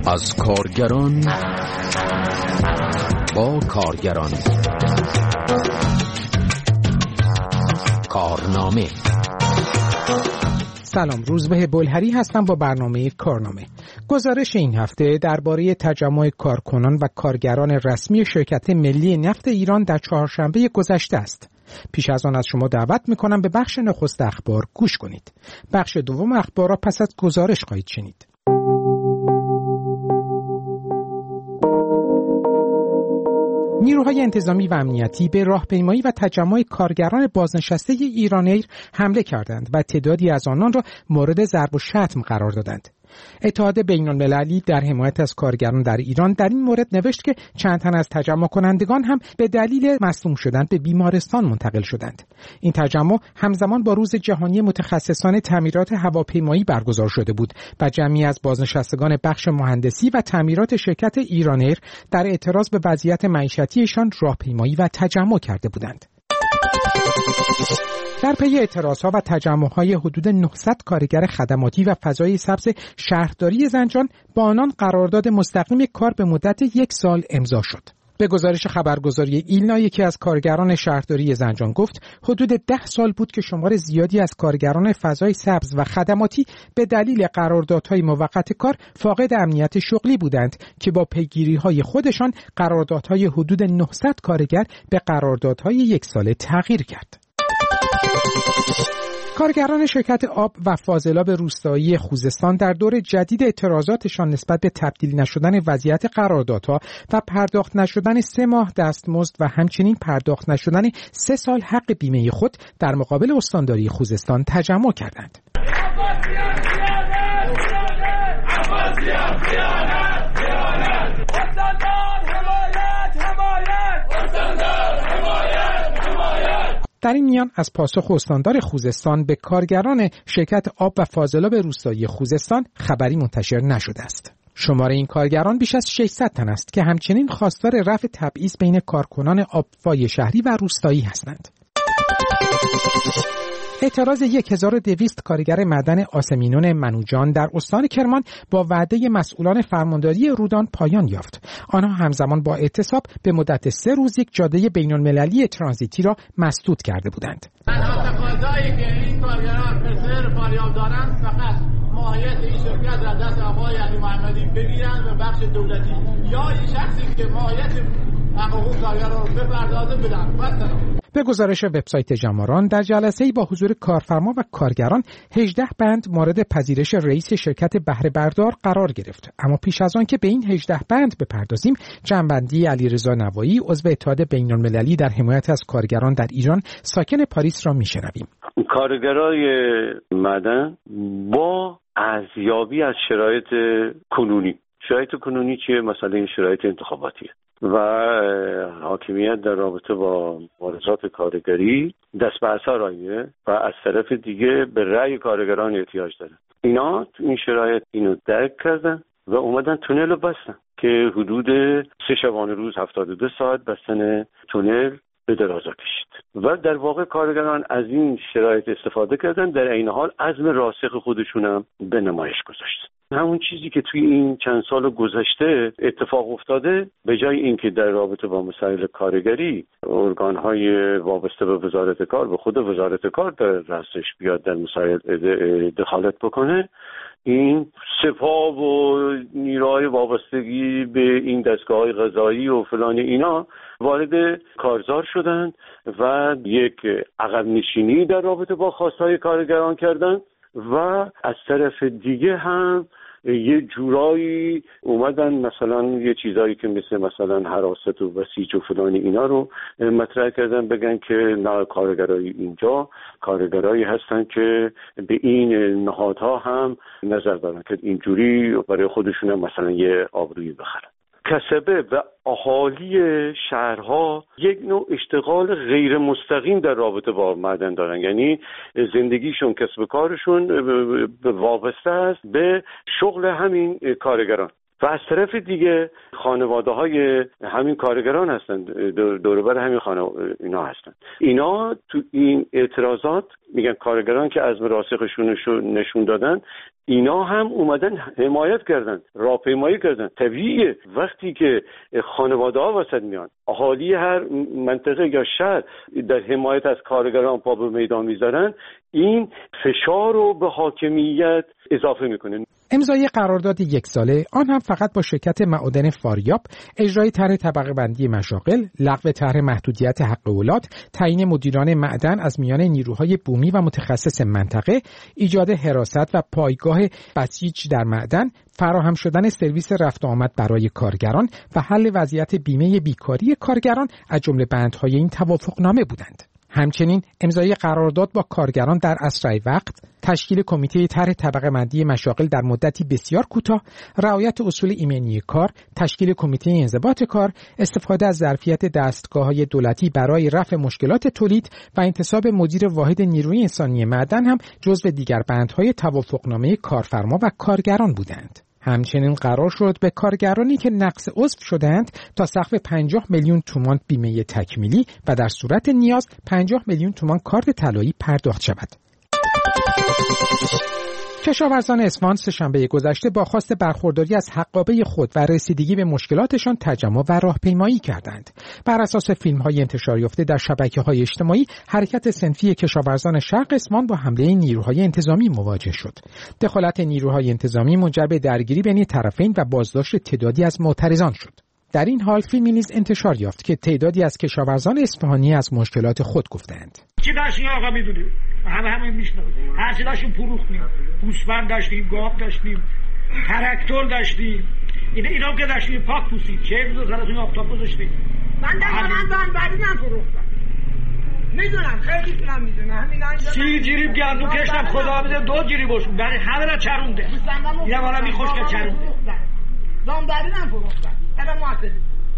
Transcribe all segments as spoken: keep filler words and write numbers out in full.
از کارگران با کارگران. کارنامه. سلام، روزبه بلهری هستم با برنامه کارنامه. گزارش این هفته درباره تجمع کارکنان و کارگران رسمی شرکت ملی نفت ایران در چهارشنبه گذشته است. پیش از آن از شما دعوت می‌کنم به بخش نخست اخبار گوش کنید. بخش دوم اخبار را پس از گزارش خواهید شنید. نیروهای انتظامی و امنیتی به راهپیمایی و تجمع کارگران بازنشسته ایران‌ایر حمله کردند و تعدادی از آنان را مورد ضرب و شتم قرار دادند. اتحاد بین‌المللی در حمایت از کارگران در ایران در این مورد نوشت که چند تن از تجمع کنندگان هم به دلیل مصدوم شدن به بیمارستان منتقل شدند. این تجمع همزمان با روز جهانی متخصصان تعمیرات هواپیمایی برگزار شده بود و جمعی از بازنشستگان بخش مهندسی و تعمیرات شرکت ایران‌ایر در اعتراض به وضعیت معیشتیشان راهپیمایی و تجمع کرده بودند. در پی اعتراضها و تجمع‌های حدود نهصد کارگر خدماتی و فضای سبز شهرداری زنجان با آنان قرارداد مستقیم کار به مدت یک سال امضا شد. به گزارش خبرگزاری ایلنا، یکی از کارگران شهرداری زنجان گفت حدود ده سال بود که شمار زیادی از کارگران فضای سبز و خدماتی به دلیل قراردادهای موقت کار فاقد امنیت شغلی بودند که با پیگیری‌های خودشان قراردادهای حدود نهصد کارگر به قراردادهای یک ساله تغییر کرد. کارگران شرکت آب و فاضلاب روستایی خوزستان در دور جدید اعتراضاتشان نسبت به تبدیل نشدن وضعیت قراردادها و پرداخت نشدن سه ماه دستمزد و همچنین پرداخت نشدن سه سال حق بیمه خود در مقابل استانداری خوزستان تجمع کردند. در این میان از پاسخ استاندار خوزستان به کارگران شرکت آب و فاضلاب روستایی خوزستان خبری منتشر نشده است. شمار این کارگران بیش از ششصد تن است که همچنین خواستار رفع تبعیض بین کارکنان آبفای شهری و روستایی هستند. اعتراض هزار و دویست کارگر معدن آسمینون منوجان در استان کرمان با وعده مسئولان فرمانداری رودان پایان یافت. آنها همزمان با اعتصاب به مدت سه روز یک جاده بین‌المللی ترانزیتی را مسدود کرده بودند. تنها تقاضایی که این کارگران پسر فاریاب دارند فقط ماهیت این شرکت را دست آقای علی محمدی بگیرند و بخش دولتی یا این شخصی که ماهیت حقوق کارگران رو بپردازه بدن. مثلا به گزارش وبسایت جماران، در جلسه‌ای با حضور کارفرما و کارگران هجده بند مورد پذیرش رئیس شرکت بهره بردار قرار گرفت. اما پیش از آن که به این هجده بند بپردازیم، جنبندی علیرضا نوایی، عضو اتحاد بین‌المللی در حمایت از کارگران در ایران ساکن پاریس را میشنویم. کارگرای معدن با ارزیابی از شرایط کنونی، شرایط کنونی چیه؟ مثلا این شرایط انتخاباتیه و حاکمیت در رابطه با مبارزات کارگری دست به اثر آیه و از طرف دیگه به رأی کارگران احتیاج داره. اینا تو این شرایط اینو درک کردن و اومدن تونل رو بستن که حدود سه شبانه روز هفتاد و دو ساعت بستن تونل به درازا کشید و در واقع کارگران از این شرایط استفاده کردن، در این حال عزم راسخ خودشون هم به نمایش گذاشتن. همون چیزی که توی این چند سال گذشته اتفاق افتاده، به جای اینکه در رابطه با مسائل کارگری ارگان‌های وابسته به وزارت کار، به خود وزارت کار در رأسش بیاد در مسائل دخالت بکنه، این سپاه و نیروهای وابستگی به این دستگاه‌های قضایی و فلان اینا وارد کارزار شدند و یک عقب نشینی در رابطه با خواستهای کارگران کردند و از طرف دیگه هم یه جورایی اومدن مثلا یه چیزایی که مثل مثلا حراست و بسیج و فلان اینا رو مطرح کردن، بگن که نه، کارگرای اینجا کارگرایی هستن که به این نهادها هم نظر دارن که اینجوری برای خودشون هم مثلا یه آبرویی بخرن. کسبه و اهالی شهرها یک نوع اشتغال غیر مستقیم در رابطه با معدن دارن، یعنی زندگیشون، کسب کارشون وابسته است به شغل همین کارگران و از طرف دیگه خانواده های همین کارگران هستن، دوربر همین خانواده اینا هستن. اینا تو این اعتراضات میگن کارگران که عزم راسخشون نشون دادن، اینا هم اومدن حمایت کردن، راهپیمایی کردن. طبیعیه وقتی که خانواده ها وسط میان، اهالی هر منطقه یا شهر در حمایت از کارگران پا به میدان میذارن، این فشار رو به حاکمیت اضافه میکنه. امضای قرارداد یک ساله، آن هم فقط با شرکت معادن فاریاب، اجرای طرح طبقه بندی مشاغل، لغو طرح محدودیت حق اولاد، تعیین مدیران معدن از میان نیروهای بومی و متخصص منطقه، ایجاد حراست و پایگاه بسیج در معدن، فراهم شدن سرویس رفت و آمد برای کارگران و حل وضعیت بیمه بیکاری کارگران از جمله بندهای این توافقنامه بودند. همچنین امضای قرارداد با کارگران در اسرع وقت، تشکیل کمیته طرح طبقه بندی مشاغل در مدتی بسیار کوتاه، رعایت اصول ایمنی کار، تشکیل کمیته انضباط کار، استفاده از ظرفیت دستگاه‌های دولتی برای رفع مشکلات تولید و انتصاب مدیر واحد نیروی انسانی معدن هم جزو دیگر بندهای توافقنامه کارفرما و کارگران بودند. همچنین قرار شد به کارگرانی که نقض عضو شدند تا سقف پنجاه میلیون تومان بیمه تکمیلی و در صورت نیاز پنجاه میلیون تومان کارت طلایی پرداخت شود. کشاورزان اصفهان سه‌شنبه گذشته با خواست برخورداری از حقابه خود و رسیدگی به مشکلاتشان تجمع و راهپیمایی کردند. بر اساس فیلم‌های انتشار یافته در شبکه‌های اجتماعی، حرکت صنفی کشاورزان شرق اصفهان با حمله نیروهای انتظامی مواجه شد. دخالت نیروهای انتظامی منجر به درگیری بین طرفین و بازداشت تعدادی از معترضان شد. در این حال فیلمی نیز انتشار یافت که تعدادی از کشاورزان اصفهانی از مشکلات خود گفتند. چی داشتیم آقا میدونیم؟ همه همه میشنویم. هر چی داشتیم فروختیم. گوسفند داشتیم، گاو داشتیم، تراکتور داشتیم. اینا اینا که داشتیم پاک پوسید. چه روز سرتون آفتاب گذاشتیم. من دارم من بعدی من فروختم. میدونم خیلی تونم میدونم. همین انجام سی جریب گندم کشتم خدا بده دو جریب باشون. برای همه را چرونده. اینا والا میخوش که چرونده. دام بعدی من فروختم. الان معتدی.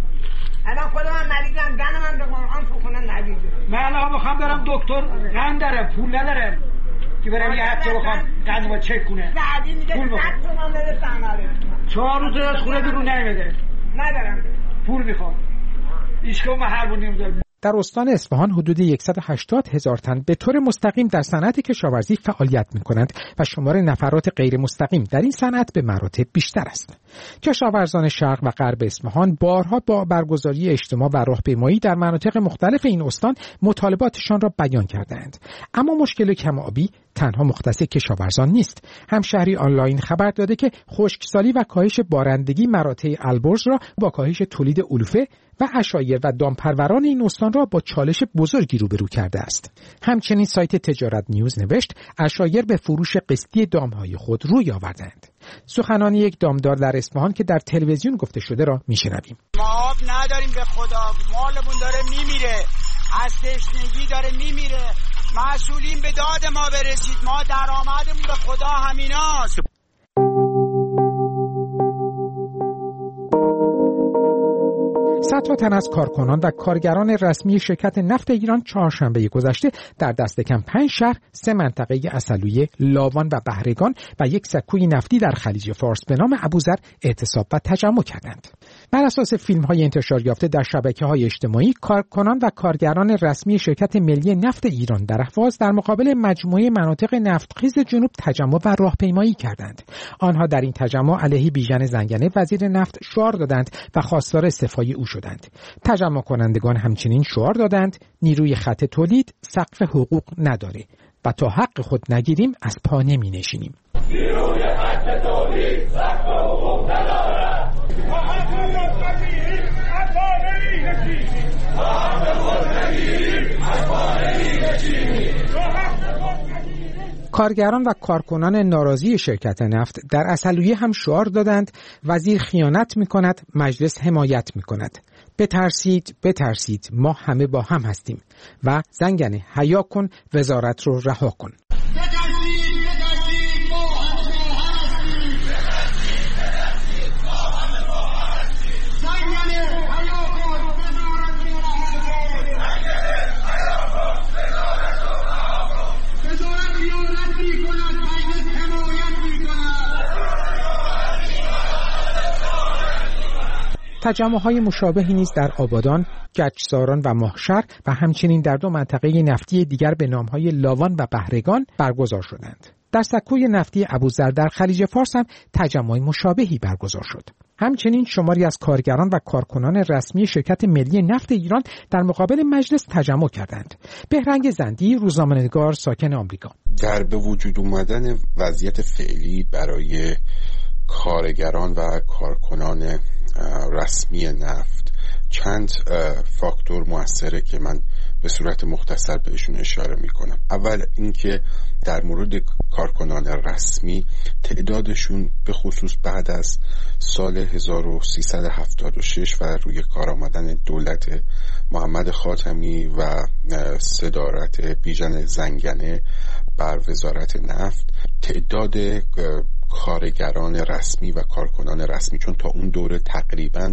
الان خودم من مریضم، زن من به قرآن فروختن ندیده. من الان میخوام برم دکتر، قند دارم، پول ندارم که برم یه هفته بخوام قندمو چک کنه. بعدی میگه صد تومن بده سنگاره. چهار روز از خونه بیرون نمیده. ندارم. پول میخوام. ایشکو من هر بونیم دارم. در استان اصفهان حدود صد و هشتاد هزار تن به طور مستقیم در صنعت کشاورزی فعالیت می‌کنند و شمار نفرات غیر مستقیم در این صنعت به مراتب بیشتر است. کشاورزان شرق و غرب اصفهان بارها با برگزاری اجتماع و راهپیمایی در مناطق مختلف این استان مطالباتشان را بیان کردند. اما مشکل کم‌آبی تنها مختص کشاورزان نیست. همشهری آنلاین خبر داده که خشکسالی و کاهش بارندگی مراتع البرز را با کاهش تولید علوفه و عشایر و دامپروران این استان را با چالش بزرگی روبرو کرده است. همچنین سایت تجارت نیوز نوشت عشایر به فروش قسطی دامهای خود روی آوردند. سخنان یک دامدار در اصفهان که در تلویزیون گفته شده را میشنویم. ما آب نداریم به خدا، مالمون داره میمیره، از تشنگی داره میمیره. مسئولین به داد ما برسید، ما درآمدمون به خدا همیناست. صدها تن از کارکنان و کارگران رسمی شرکت نفت ایران چهارشنبه گذشته در دست کم پنج شهر، سه منطقه عسلویه، لاوان و بهرگان و یک سکوی نفتی در خلیج فارس به نام ابوذر اعتصاب و تجمع کردند. بر اساس فیلم‌های انتشار یافته در شبکه‌های اجتماعی، کارکنان و کارگران رسمی شرکت ملی نفت ایران در اهواز در مقابل مجموعه مناطق نفتخیز جنوب تجمع و راهپیمایی کردند. آنها در این تجمع علیه بیژن زنگنه وزیر نفت شعار دادند و خواستار استعفای او شدند. تجمع کنندگان همچنین شعار دادند نیروی خط تولید سقف حقوق نداره و تا حق خود نگیریم از پا نمی نشینیم. نیروی خط تولید سقف حقوق نداره. کارگران و کارکنان ناراضی شرکت نفت در عسلویه هم شعار دادند وزیر خیانت می‌کند، مجلس حمایت می‌کند. بترسید، بترسید، ما همه با هم هستیم و زنگنه حیا کن، وزارت رو رها کن. تجمع‌های مشابهی نیز در آبادان، گچساران و ماهشهر و همچنین در دو منطقه نفتی دیگر به نام‌های لاوان و بهرگان برگزار شدند. در سکوی نفتی ابوذر در خلیج فارس هم تجمع مشابهی برگزار شد. همچنین شماری از کارگران و کارکنان رسمی شرکت ملی نفت ایران در مقابل مجلس تجمع کردند. بهرنگ زندی، روزنامه‌نگار ساکن آمریکا. در به وجود اومدن وضعیت فعلی برای کارگران و کارکنان رسمی نفت چند فاکتور موثره که من به صورت مختصر بهشون اشاره میکنم. اول اینکه در مورد کارکنان رسمی تعدادشون به خصوص بعد از سال هزار و سیصد و هفتاد و شش و روی کار آمدن دولت محمد خاتمی و صدارت بیژن زنگنه بر وزارت نفت، تعداد کارگران رسمی و کارکنان رسمی، چون تا اون دوره تقریبا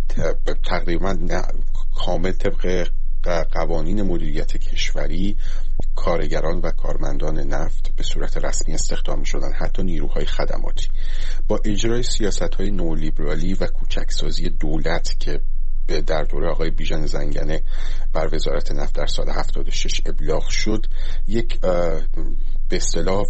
تقریبا کامل طبق قوانین مدیریت کشوری کارگران و کارمندان نفت به صورت رسمی استخدام شدن، حتی نیروهای خدماتی. با اجرای سیاست‌های نولیبرالی و کوچکسازی دولت که در دوره آقای بیژن زنگنه بر وزارت نفت در سال هفتاد و شش ابلاغ شد، یک به اصطلاح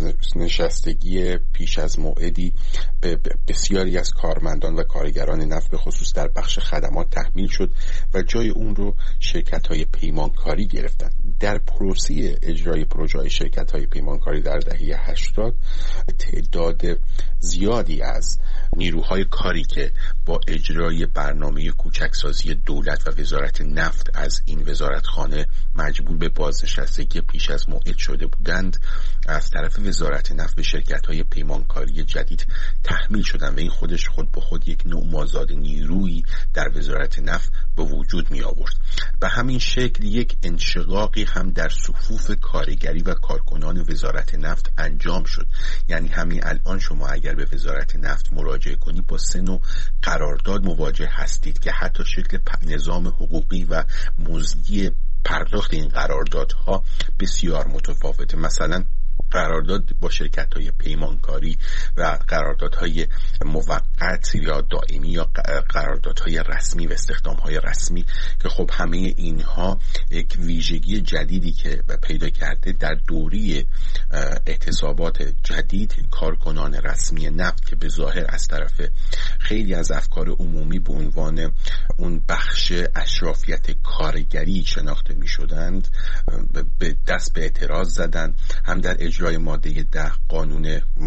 بازنشستگی پیش از موعدی به بسیاری از کارمندان و کارگران نفت به خصوص در بخش خدمات تحمیل شد و جای اون رو شرکت‌های پیمانکاری گرفتن. در پروسه اجرای پروژه‌های شرکت‌های پیمانکاری در دهه هشتاد تعداد زیادی از نیروهای کاری که با اجرای برنامه کوچکسازی دولت و وزارت نفت از این وزارتخانه مجبور به بازنشستگی پیش از موعد شده بودند، از طرف وزارت نفت به شرکت‌های پیمانکاری جدید تحمیل شدند و این خودش خود به خود یک نوع مازاد نیرویی در وزارت نفت به وجود می آورد. به همین شکل یک انشقاقی هم در صفوف کارگری و کارکنان وزارت نفت انجام شد. یعنی همین الان شما اگر به وزارت نفت مراجعه کنی با سه نوع قرارداد مواجه هستید که حتی شکل نظام حقوقی و مزدی پرداخت این قراردادها بسیار متفاوته. مثلا قرارداد با شرکت‌های پیمانکاری و قراردادهای موقت یا دائمی یا قراردادهای رسمی و استخدام‌های رسمی که خب همه اینها یک ویژگی جدیدی که پیدا کرده در دوره اعتصابات جدید کارکنان رسمی نفت که به ظاهر از طرف خیلی از افکار عمومی به عنوان اون بخش اشرافیت کارگری شناخته می‌شدند به دست به اعتراض زدند، هم در اجرای ماده ده قانون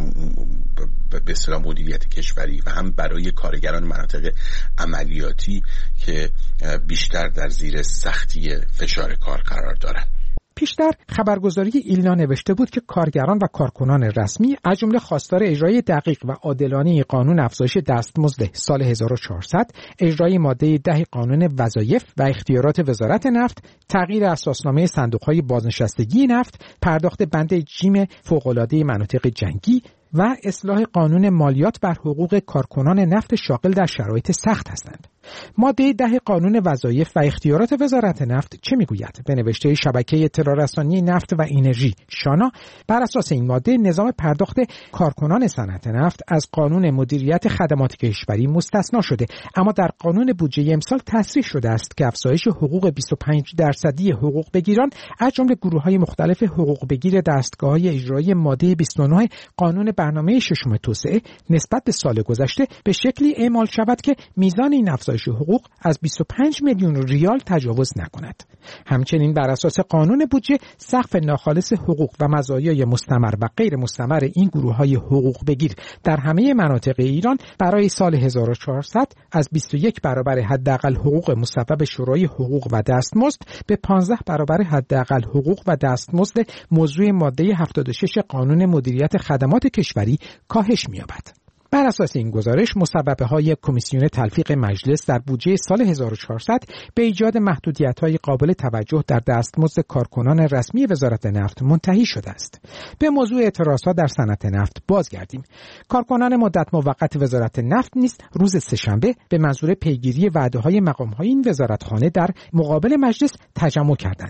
به اصطلاح مدیریت کشوری و هم برای کارگران مناطق عملیاتی که بیشتر در زیر سختی فشار کار قرار دارند. پیشتر خبرگزاری ایلنا نوشته بود که کارگران و کارکنان رسمی از جمله خواستار اجرای دقیق و عادلانه قانون افزایش دستمزد سال هزار و چهارصد، اجرای ماده ده قانون وظایف و اختیارات وزارت نفت، تغییر اساسنامه صندوق‌های بازنشستگی نفت، پرداخت بند جیم فوق‌العاده مناطق جنگی و اصلاح قانون مالیات بر حقوق کارکنان نفت شاغل در شرایط سخت هستند. ماده ده قانون وظایف و اختیارات وزارت نفت چه میگوید؟ به نوشته شبکه اطلاع رسانی نفت و انرژی شانا، بر اساس این ماده نظام پرداخت کارکنان صنعت نفت از قانون مدیریت خدمات کشوری مستثنا شده، اما در قانون بودجه امسال تصریح شده است که افزایش حقوق بیست و پنج درصدی حقوق بگیران از جمله گروه‌های مختلف حقوق بگیر دستگاه‌های اجرایی ماده بیست و نه قانون برنامه ششم توسعه نسبت به سال گذشته به شکلی اعمال شود که میزان این افزایش حقوق از بیست و پنج میلیون ریال تجاوز نکند. همچنین بر اساس قانون بودجه سقف ناخالص حقوق و مزایای مستمر و غیر مستمر این گروه‌های حقوق بگیر در همه مناطق ایران برای سال هزار و چهارصد از بیست و یک برابر حداقل حقوق مصوب شورای حقوق و دستمزد به پانزده برابر حداقل حقوق و دستمزد موضوع ماده هفتاد و شش قانون مدیریت خدمات کشوری کاهش می‌یابد. بر اساس این گزارش مصوبه‌های کمیسیون تلفیق مجلس در بودجه سال هزار و چهارصد به ایجاد محدودیت‌های قابل توجه در دستمزد کارکنان رسمی وزارت نفت منتهی شده است. به موضوع اعتراضات در صنعت نفت بازگردیم. کارکنان مدت موقت وزارت نفت نیز روز سه‌شنبه به منظور پیگیری وعده‌های مقام‌های این وزارتخانه در مقابل مجلس تجمع کردند.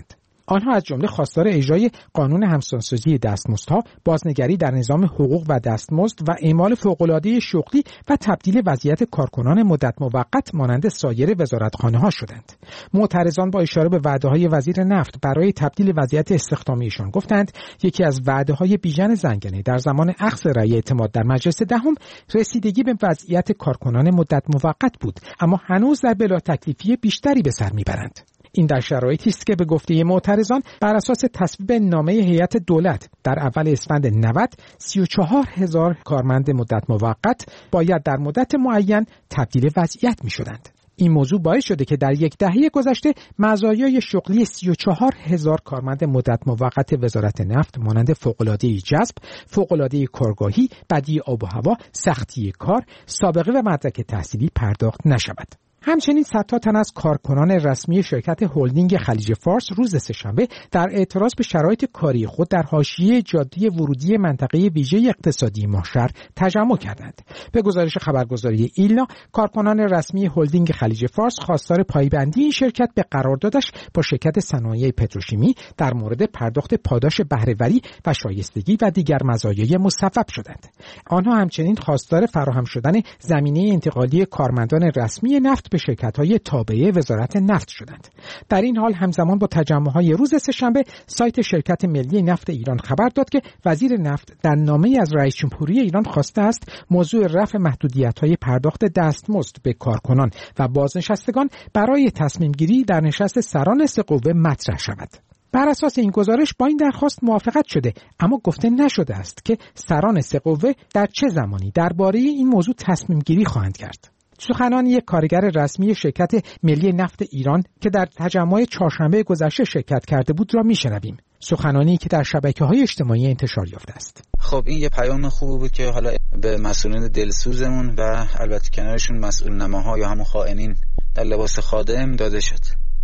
آنها از جمله خواستار اجرای قانون همسانسازی دستمزدها، بازنگری در نظام حقوق و دستمزد و اعمال فوق‌العاده شغلی و تبدیل وضعیت کارکنان مدت موقت مانند سایر وزارتخانه‌ها شدند. معترضان با اشاره به وعده‌های وزیر نفت برای تبدیل وضعیت استخدامیشان گفتند یکی از وعده‌های بیژن زنگنه در زمان اخذ رأی اعتماد در مجلس دهم رسیدگی به وضعیت کارکنان مدت موقت بود، اما هنوز در بلا تکلیفی بیشتری به سر میبرند. این در شرایطی است که به گفته معترضان بر اساس تصویب نامه هیئت دولت در اول اسفند نود سی و چهار هزار کارمند مدت موقت باید در مدت معین تبدیل وضعیت می‌شدند. این موضوع باعث شده که در یک دهه گذشته مزایای شغلی سی و چهار هزار کارمند مدت موقت وزارت نفت مانند فوق‌العاده جذب، فوق‌العاده کارگاهی، بدی آب و هوا، سختی کار، سابقه و مدرک تحصیلی پرداخت نشود. همچنین صدها تن از کارکنان رسمی شرکت هلدینگ خلیج فارس روز سه‌شنبه در اعتراض به شرایط کاری خود در حاشیه جاده ورودی منطقه ویژه اقتصادی ماهشهر تجمع کردند. به گزارش خبرگزاری ایلنا، کارکنان رسمی هلدینگ خلیج فارس خواستار پایبندی این شرکت به قراردادش با شرکت صنایع پتروشیمی در مورد پرداخت پاداش بهره‌وری و شایستگی و دیگر مزایای مصوب شدند. آنها همچنین خواستار فراهم شدن زمینه انتقالی کارمندان رسمی نفت به شرکت‌های تابعه وزارت نفت شدند. در این حال همزمان با تجمع‌های روز سه‌شنبه سایت شرکت ملی نفت ایران خبر داد که وزیر نفت در نامه‌ای از رئیس جمهوری ایران خواسته است موضوع رفع محدودیت‌های پرداخت دستمزد به کارکنان و بازنشستگان برای تصمیم گیری در نشست سران سه قوه مطرح شود. بر اساس این گزارش با این درخواست موافقت شده، اما گفته نشده است که سران سه قوه در چه زمانی درباره این موضوع تصمیم گیری خواهند کرد. سخنان یک کارگر رسمی شرکت ملی نفت ایران که در تجمع چهارشنبه گذشته شرکت کرده بود را میشنویم. سخنانی که در شبکه‌های اجتماعی انتشار یافته است. خب این یه پیام خوب بود که حالا به مسئولین دلسوزمون و البته کنارشون مسئول نماها یا همون خائنین در لباس خادم داده شد.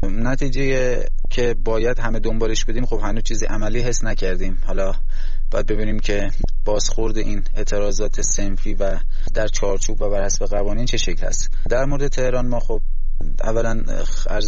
نتیجه که باید همه دنبالش بدیم خب هنوز چیزی عملی حس نکردیم. حالا باید ببینیم که بازخورد این اعتراضات صنفی و در چارچوب و بر حسب قوانین چه شکل است. در مورد تهران ما خب اولا عرض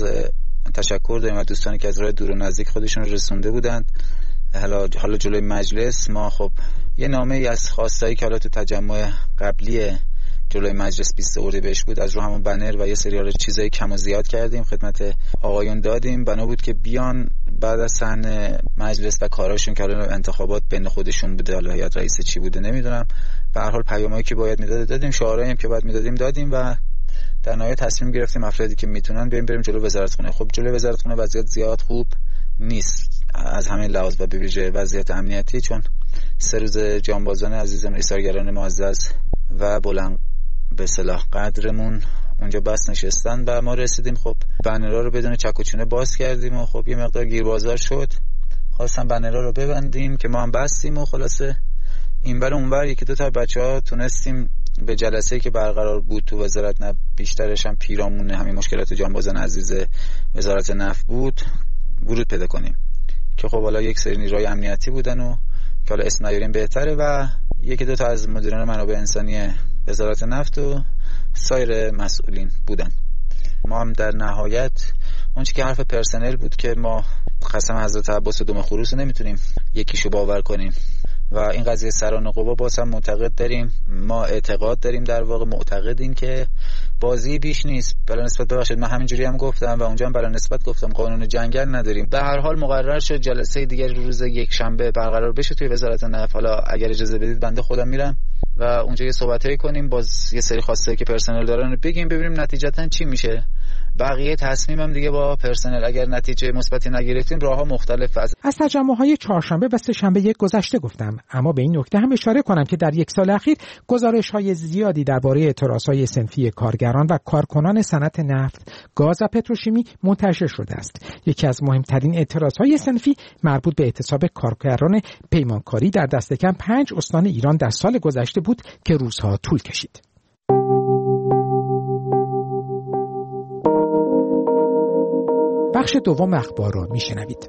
تشکر داریم از دوستانی که از راه دور و نزدیک خودشون رو رسونده بودند. حالا حالا جلوی مجلس ما خب یه نامه ای از خواستایی که حالا تو تجمع قبلی جلوی مجلس بیست اردیبهشت بود از رو همون بنر و یه سری چیزای کم و زیاد کردیم خدمت آقایون دادیم. بنا بود که بیان بعد از صحنه مجلس و کاراشون که حالا انتخابات بین خودشون بوده، حالا هیئت رئیسه چی بوده نمیدونم، به هر حال پیامایی که باید میداد دادیم، شعارهایی هم که باید میدادیم دادیم و در نهایت تصمیم گرفتیم افرادی که میتونن بریم بریم جلو وزارتخونه. خب جلو وزارتخونه وضعیت زیاد خوب نیست از همه لحاظ و به ویژه وضعیت امنیتی، چون سه روز جانبازان عزیزم ایثارگران معزز و بلند به اصطلاح قدرمون اونجا بس نشستن و ما رسیدیم. خب بنرها رو بدون چک و چونه باز کردیم و خب یه مقدار گیربازار شد، خواستم بنرها رو ببندیم که ما هم بستیم و خلاصه اینور اونور یکی دو تا بچه‌ها تونستیم به جلسه‌ای که برقرار بود تو وزارت نفت، بیشترش هم پیرامون همین مشکلات جانبازان عزیز وزارت نفت بود، ورود پیدا کنیم که خب حالا یک سری نیروهای امنیتی بودن و که حالا اسم نیاریم بهتره و یکی دو تا از مدیران منابع انسانی وزارت نفت و سایر مسئولین بودن. ما هم در نهایت اون چیزی که حرف پرسنل بود که ما قسم حضرت عباس و دم خروس نمیتونیم یکیشو باور کنیم و این قضیه سران قوا باز هم معتقد داریم، ما اعتقاد داریم در واقع معتقدیم که بازی بیش نیست. بلا نسبت ببخشید من همینجوری هم گفتم و اونجا هم بلا نسبت گفتم قانون جنگل نداریم. به هر حال مقرر شد جلسه دیگر روز یک شنبه برقرار بشه توی وزارت نفت. حالا اگر اجازه بدید بنده خودم میرم و اونجا یه صحبتایی کنیم، باز یه سری خواسته که پرسنل دارن رو بگیم، ببینیم نتیجتا چی میشه. بقیه تصمیمم دیگه با پرسنل، اگر نتیجه مثبتی نگرفتیم راهها مختلف. از از تجمع‌های چهارشنبه و سه‌شنبه یک گذشته گفتم، اما به این نکته هم اشاره کنم که در یک سال اخیر گزارش‌های زیادی درباره اعتراض‌های صنفی کارگران و کارکنان صنعت نفت، گاز و پتروشیمی منتشر شده است. یکی از مهمترین اعتراض‌های صنفی مربوط به اعتصاب کارگران پیمانکاری در دست کم پنج استان ایران در سال گذشته بود که روزها طول کشید. بخش دوم اخبار را میشنوید.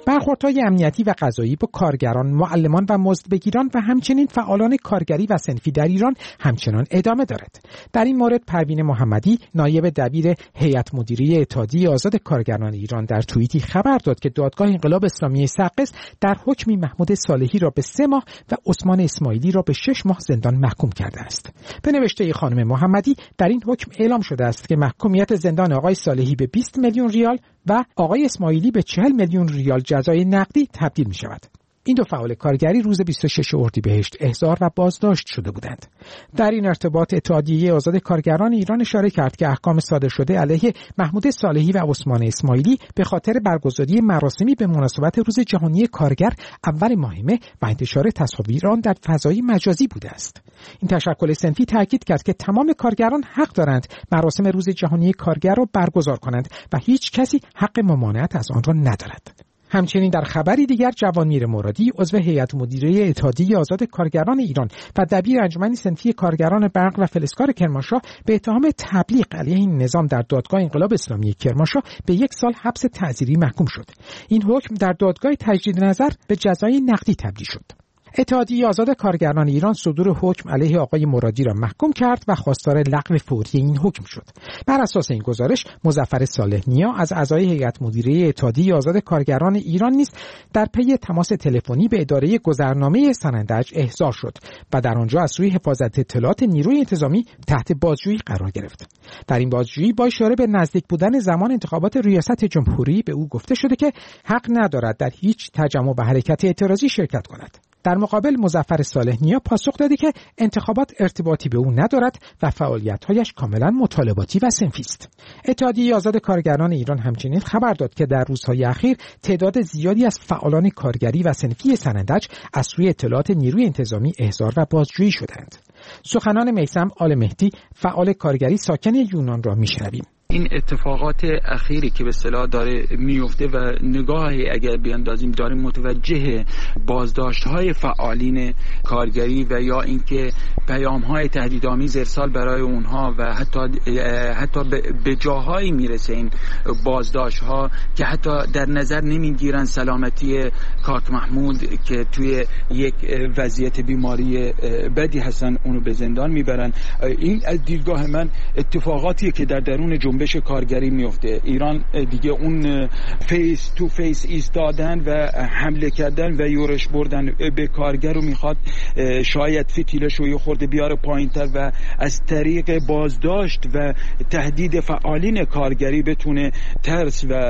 برخوردهای امنیتی و قضایی با کارگران، معلمان و مزدبگیران و همچنین فعالان کارگری و صنفی در ایران همچنان ادامه دارد. در این مورد پروین محمدی، نایب دبیر هیئت مدیره اتحادیه آزاد کارگران ایران، در توییتی خبر داد که دادگاه انقلاب اسلامی سقز در حکمی محمود صالحی را به سه ماه و عثمان اسماعیلی را به شش ماه زندان محکوم کرده است. به نوشته خانم محمدی، در این حکم اعلام شده است که محکومیت زندان آقای صالحی به بیست میلیون ریال و آقای اسماعیلی به چهل میلیون ریال جزای نقدی تبدیل می شود. این دو فعال کارگری روز بیست و ششم اردیبهشت احضار و بازداشت شده بودند. در این ارتباط اتحادیه آزاد کارگران ایران اشاره کرد که احکام صادر شده علیه محمود صالحی و عثمان اسماعیلی به خاطر برگزاری مراسمی به مناسبت روز جهانی کارگر اول ماه مه و انتشار تصاویر آن در فضای مجازی بوده است. این تشکل صنفی تاکید کرد که تمام کارگران حق دارند مراسم روز جهانی کارگر را برگزار کنند و هیچ کسی حق ممانعت از آن را ندارد. همچنین در خبری دیگر، جوانمیر مرادی، عضو هیئت مدیره اتحادیه آزاد کارگران ایران و دبیر انجمن صنفی کارگران برق و فلزکار کرمانشاه به اتهام تبلیغ علیه این نظام در دادگاه انقلاب اسلامی کرمانشاه به یک سال حبس تعزیری محکوم شد. این حکم در دادگاه تجدید نظر به جزای نقدی تبدیل شد. اتحادیه آزاد کارگران ایران صدور حکم علیه آقای مرادی را محکوم کرد و خواستار لغو فوری این حکم شد. بر اساس این گزارش، مظفر صالح نیا از اعضای هیئت مدیره اتحادیه آزاد کارگران ایران نیز در پی تماس تلفنی به اداره گذرنامه سنندج احضار شد و در آنجا از سوی حفاظت اطلاعات نیروی انتظامی تحت بازجویی قرار گرفت. در این بازجویی با اشاره به نزدیک بودن زمان انتخابات ریاست جمهوری به او گفته شده که حق ندارد در هیچ تجمع و حرکت اعتراضی شرکت کند. در مقابل مظفر صالح نیا پاسخ داده که انتخابات ارتباطی به او ندارد و فعالیت‌هایش کاملا مطالباتی و صنفی است. اتحادیه آزاد کارگران ایران همچنین خبر داد که در روزهای اخیر تعداد زیادی از فعالان کارگری و صنفی سنندج از سوی اطلاعات نیروی انتظامی احضار و بازجویی شدند. سخنان میثم آل مهدی، فعال کارگری ساکن یونان، را میشنویم. این اتفاقات اخیری که به اصطلاح داره میفته و نگاهی اگر بیاندازیم داره متوجه بازداشت‌های فعالین کارگری و یا اینکه پیام‌های تهدیدآمیز ارسال برای اونها و حتی حتی به جاهایی میرسه این بازداشت‌ها که حتی در نظر نمیگیرن سلامتی کاک محمود که توی یک وضعیت بیماری بدی هستن، اونو به زندان میبرن. این از دیدگاه من اتفاقاتی که در درون جنبش کارگری میفته. ایران دیگه اون فیس تو فیس ایستادن و حمله کردن و یورش بردن به کارگر رو میخواد شاید فتیلش رو یه خورده بیاره پایینتر و از طریق بازداشت و تهدید فعالین کارگری بتونه ترس و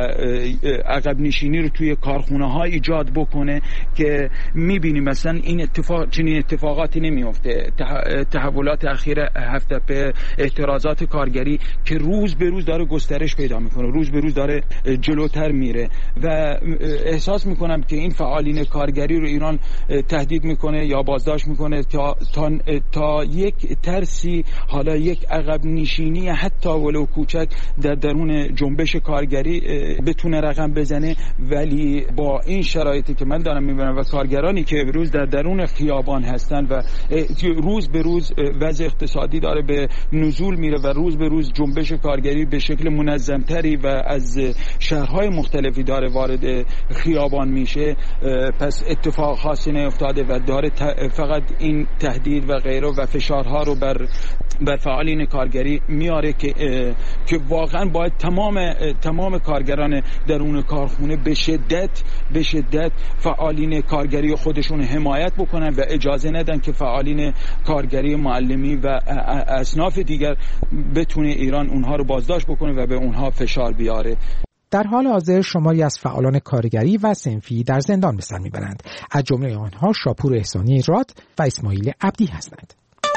عقب نشینی رو توی کارخونه ها ایجاد بکنه که میبینیم مثلا این اتفاق چنین اتفاقاتی نمیفته. تحولات اخیر هفته به اعتراضات کارگری که روز به روز داره گسترش پیدا میکنه، روز به روز داره جلوتر میره و احساس میکنم که این فعالین کارگری رو ایران تهدید میکنه یا بازداشت میکنه تا تا, تا یک ترسی، حالا یک عقب نشینی حتی ولو کوچک در درون جنبش کارگری بتونه رقم بزنه. ولی با این شرایطی که من دارم میبینم و کارگرانی که روز در درون خیابان هستن و روز به روز وضع اقتصادی داره به نزول میره و روز به روز جنبش کارگری به شکل منظمتری و از شهرهای مختلفی داره وارد خیابان میشه، پس اتفاق خاصی نیفتاده و داره فقط این تهدید و غیره و فشارها رو بر بر فعالین کارگری میاره که که واقعا باید تمام تمام کارگران درون کارخونه به شدت به شدت فعالین کارگری خودشون حمایت بکنن و اجازه ندن که فعالین کارگری معلمی و اصناف دیگر بتونه ایران اونها رو بازداشت بکنه و به اونها فشار بیاره. در حال حاضر شماری از فعالان کارگری و صنفی در زندان به سر میبرند. از جمله آنها شاپور احسانی راد و اسماعیل عبدی هستند.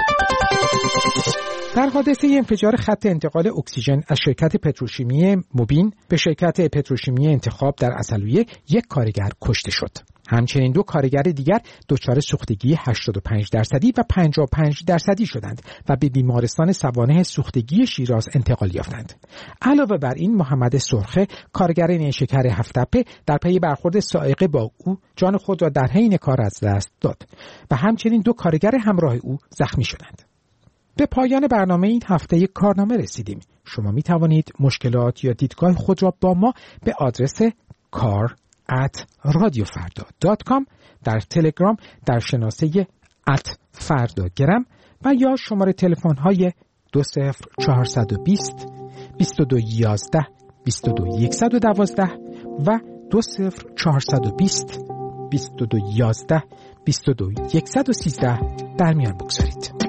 در حادثه انفجار خط انتقال اکسیژن از شرکت پتروشیمی موبین به شرکت پتروشیمی انتخاب در عسلویه یک کارگر کشته شد. همچنین دو کارگر دیگر دچار سوختگی هشتاد و پنج درصدی و پنجاه و پنج درصدی شدند و به بیمارستان سوانح سوختگی شیراز انتقال یافتند. علاوه بر این، محمد سرخه کارگر نیشکر هفت‌تپه در پی برخورد سائق با او جان خود را در حین کار از دست داد و همچنین دو کارگر همراه او زخمی شدند. به پایان برنامه این هفته کارنامه رسیدیم. شما می توانید مشکلات یا دیدگاه خود را با ما به آدرس کار ات رادیو فردا دات کام، در تلگرام در شناسه ات فرداگرم و یا شماره تلفن های دو صفر چهارصد و بیست بیست و دو یازده بیست و دو یکصد و دوازده و دو صفر چهارصد و بیست بیست و دو یازده بیست و دو یکصد و سیزده در میان بگذارید.